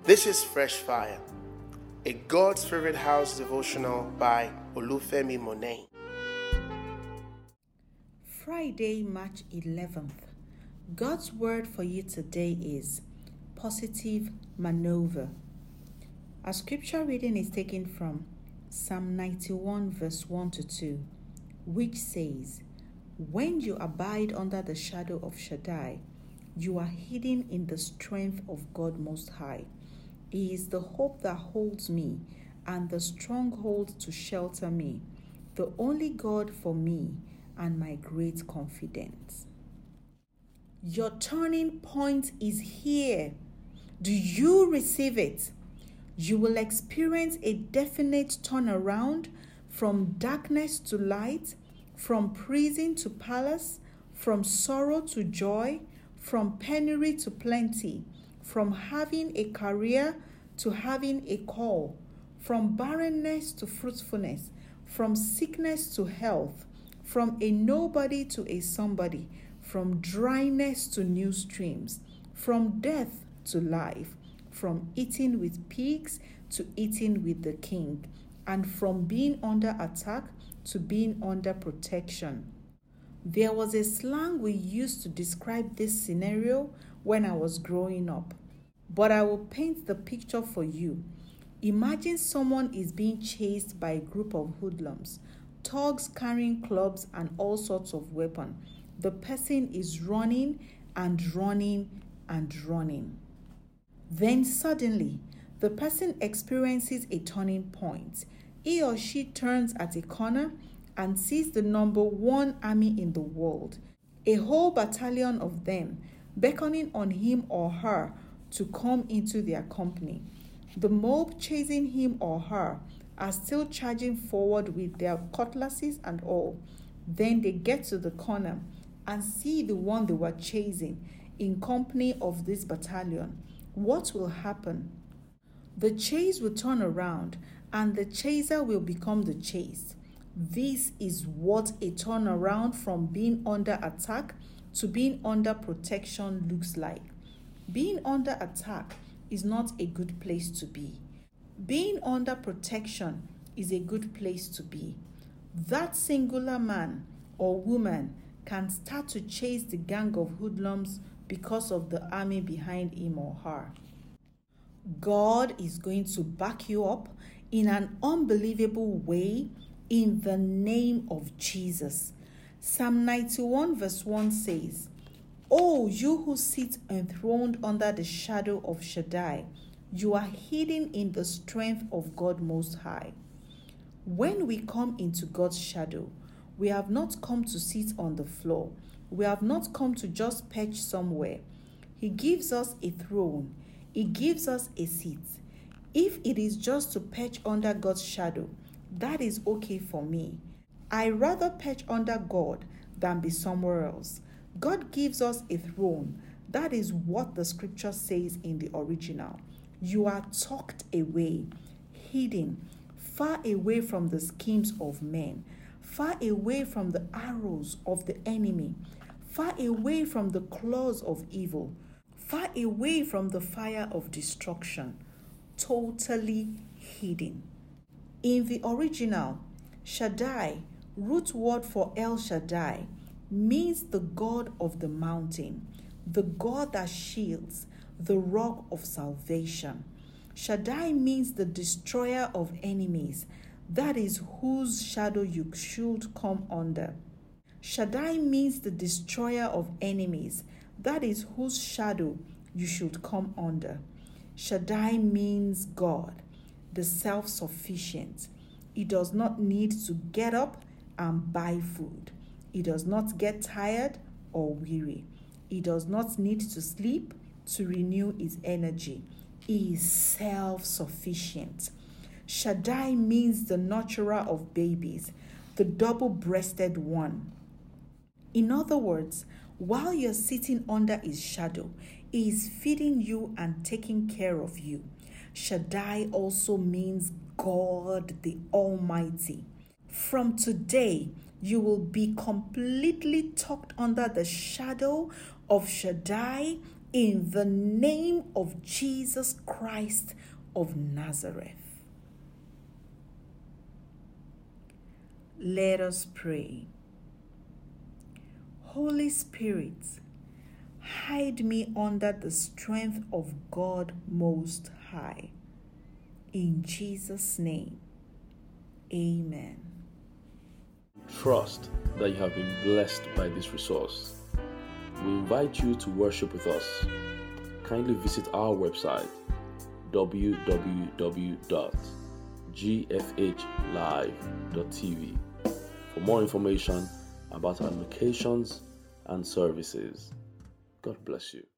This is Fresh Fire, a God's Favorite House devotional by Olufemi Monet. Friday, March 11th. God's word for you today is positive maneuver. Our scripture reading is taken from Psalm 91 verse 1 to 2, which says, "When you abide under the shadow of Shaddai, you are hidden in the strength of God Most High. He is the hope that holds me and the stronghold to shelter me, the only God for me and my great confidence." Your turning point is here. Do you receive it? You will experience a definite turnaround from darkness to light, from prison to palace, from sorrow to joy, from penury to plenty, from having a career to having a call, from barrenness to fruitfulness, from sickness to health, from a nobody to a somebody, from dryness to new streams, from death to life, from eating with pigs to eating with the king, and from being under attack to being under protection. There was a slang we used to describe this scenario when I was growing up, but I will paint the picture for you. Imagine someone is being chased by a group of hoodlums, thugs carrying clubs and all sorts of weapons. The person is running and running and running. Then suddenly, the person experiences a turning point. He or she turns at a corner and sees the number one army in the world, a whole battalion of them, beckoning on him or her to come into their company. The mob chasing him or her are still charging forward with their cutlasses and all. Then they get to the corner and see the one they were chasing in company of this battalion. What will happen? The chase will turn around and the chaser will become the chased. This is what a turnaround from being under attack to being under protection looks like. Being under attack is not a good place to be. Being under protection is a good place to be. That singular man or woman can start to chase the gang of hoodlums because of the army behind him or her. God is going to back you up in an unbelievable way in the name of Jesus. Psalm 91 verse 1 says, "Oh, you who sit enthroned under the shadow of Shaddai, you are hidden in the strength of God Most High." When we come into God's shadow, we have not come to sit on the floor. We have not come to just perch somewhere. He gives us a throne. He gives us a seat. If it is just to perch under God's shadow, that is okay for me. I rather perch under God than be somewhere else. God gives us a throne. That is what the scripture says in the original. You are tucked away, hidden, far away from the schemes of men, far away from the arrows of the enemy, far away from the claws of evil, far away from the fire of destruction, totally hidden. In the original, Shaddai, root word for El Shaddai, means the God of the mountain, the God that shields, the rock of salvation. Shaddai means the destroyer of enemies, that is whose shadow you should come under. Shaddai means the destroyer of enemies, that is whose shadow you should come under. Shaddai means God, the self-sufficient. He does not need to get up and buy food. He does not get tired or weary. He does not need to sleep to renew his energy. He is self-sufficient. Shaddai means the nurturer of babies, the double-breasted one. In other words, while you're sitting under his shadow, he is feeding you and taking care of you. Shaddai also means God the Almighty. From today, you will be completely tucked under the shadow of Shaddai in the name of Jesus Christ of Nazareth. Let us pray. Holy Spirit, hide me under the strength of God Most High. In Jesus' name, amen. Trust that you have been blessed by this resource. We invite you to worship with us. Kindly visit our website www.gfhlive.tv for more information about our locations and services. God bless you.